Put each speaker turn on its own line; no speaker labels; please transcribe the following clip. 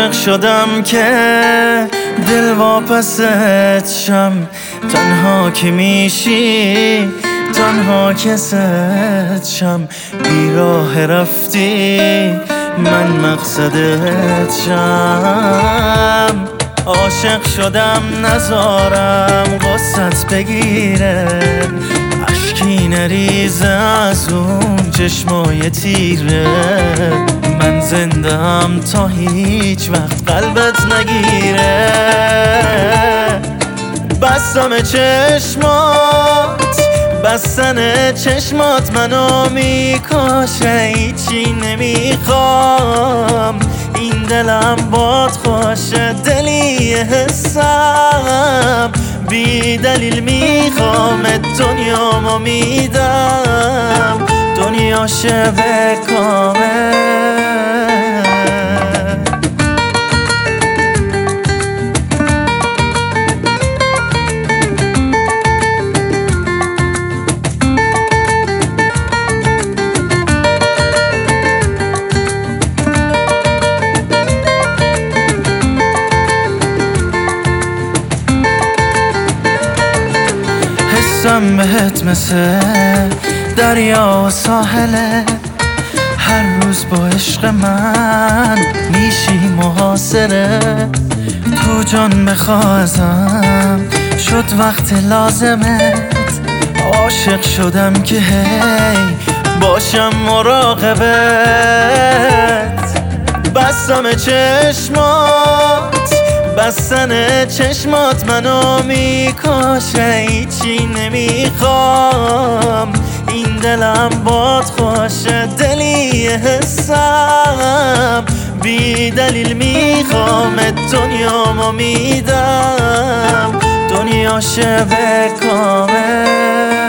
عاشق شدم که دل واپست شم، تنها که میشی تنها که ست شم، بیراه رفتی من مقصدت شم. عاشق شدم نذارم غصت بگیره، اشکی نریزه از اون چشمای تیره، من زندم تا هیچ وقت قلبت نگیره. بستم چشمات، بستن چشمات منو میکشه، هیچی نمیخوام این دلم باد خوشه، دلی حسم بی دلیل میخوام دنیامو میدم، دنیا شبه کامه. حسم بهت مثل دریا و ساحله، هر روز با عشق من میشی محاصره، تو جان بخوازم شد وقت لازمت، عاشق شدم که هی باشم مراقبت. بستم چشمات، بستن چشمات منو میکشه، هیچی نمیخوام این دلم باد خوشه، دلی حسم بی دلیل میخوام دنیامو میدم، دنیا شبه کامه.